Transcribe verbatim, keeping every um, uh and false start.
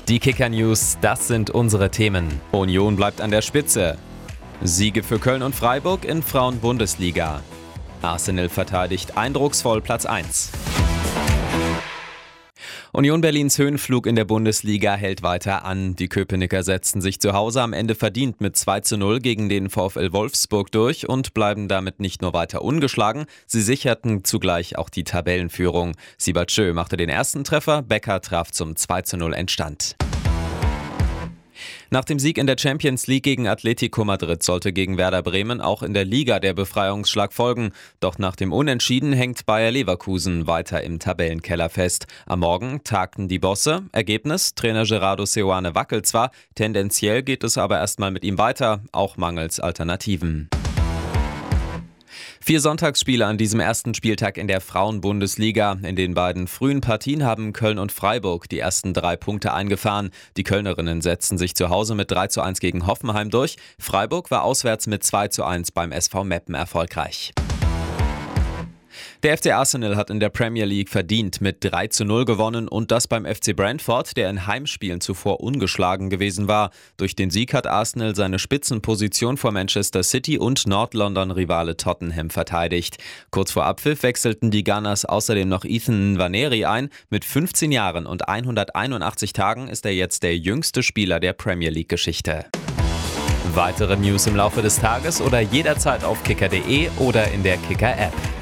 Die Kicker-News, das sind unsere Themen. Union bleibt an der Spitze. Siege für Köln und Freiburg in Frauen-Bundesliga. Arsenal verteidigt eindrucksvoll Platz eins. Union Berlins Höhenflug in der Bundesliga hält weiter an. Die Köpenicker setzten sich zu Hause am Ende verdient mit zwei zu null gegen den VfL Wolfsburg durch und bleiben damit nicht nur weiter ungeschlagen, sie sicherten zugleich auch die Tabellenführung. Sibachö machte den ersten Treffer, Becker traf zum zwei zu null Endstand. Nach dem Sieg in der Champions League gegen Atletico Madrid sollte gegen Werder Bremen auch in der Liga der Befreiungsschlag folgen. Doch nach dem Unentschieden hängt Bayer Leverkusen weiter im Tabellenkeller fest. Am Morgen tagten die Bosse. Ergebnis: Trainer Gerardo Seoane wackelt zwar, tendenziell geht es aber erstmal mit ihm weiter, auch mangels Alternativen. Vier Sonntagsspiele an diesem ersten Spieltag in der Frauen-Bundesliga. In den beiden frühen Partien haben Köln und Freiburg die ersten drei Punkte eingefahren. Die Kölnerinnen setzten sich zu Hause mit drei zu eins gegen Hoffenheim durch. Freiburg war auswärts mit zwei zu eins beim S V Meppen erfolgreich. Der F C Arsenal hat in der Premier League verdient mit drei zu null gewonnen und das beim F C Brentford, der in Heimspielen zuvor ungeschlagen gewesen war. Durch den Sieg hat Arsenal seine Spitzenposition vor Manchester City und Nord-London-Rivale Tottenham verteidigt. Kurz vor Abpfiff wechselten die Gunners außerdem noch Ethan Nwaneri ein. Mit fünfzehn Jahren und hunderteinundachtzig Tagen ist er jetzt der jüngste Spieler der Premier League-Geschichte. Weitere News im Laufe des Tages oder jederzeit auf kicker punkt de oder in der Kicker-App.